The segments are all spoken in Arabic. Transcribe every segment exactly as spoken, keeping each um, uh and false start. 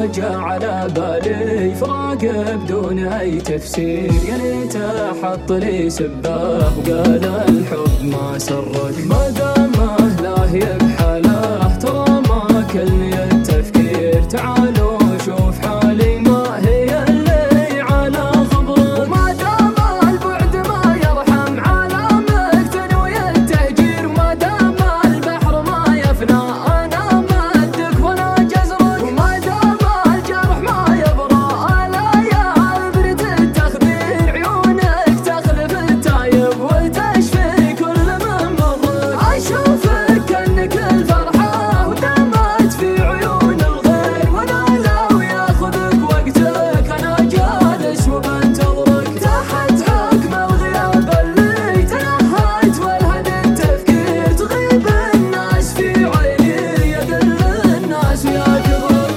جا على بالي فراق بدون اي تفسير، يا ليت حط لي سباه وقال الحب ما سرك، ما دامه لا بحاله ترى ما كلني التفكير، تعالوا شوف حالي ما هي اللي على خبرك، وما دام البعد ما يرحم على مقتن والتهجير، وما دام البحر ما يفنى انا مدك وانا جزرك، وما دام الجرح ما يبرى الا يا برد التخدير، عيونك تخلف التايب وتشفي كل من مضك، اشوفك كانك الفرحه ودمت في عيون الغير، وانا لو ياخذك وقتك انا جالس وبنتظرك، تحت حكم الغياب اللي تنهيت والهد التفكير، تغيب الناس في عيني يقل الناس ويا كبرك.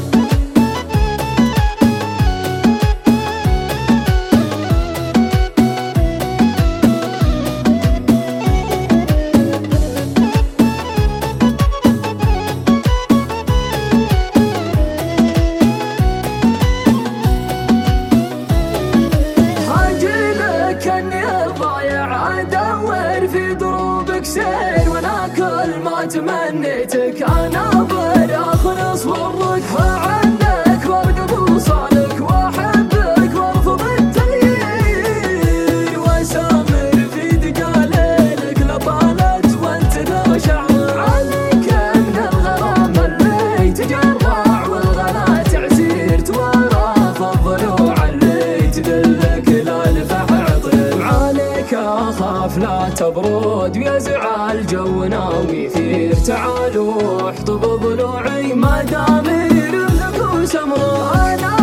هاجيلك اني الضايع ادور في دروبك سير، وانا كل ما تمنيتك انا اخلص ورك، عنك وارقب وصالك واحبك وارفض التغيير، واسامر في دقاليلك لطالت وانتثر شعرك، عليك من الغرام اللي تجرع والغلا تعسير، توارى في الضلوع اللي تدلك الالفح عطر، عليك اخاف لا تبرد ويزعل جونا ويثير، تعالوا احطب ضلوعي ما دام يرملك وسمره، انا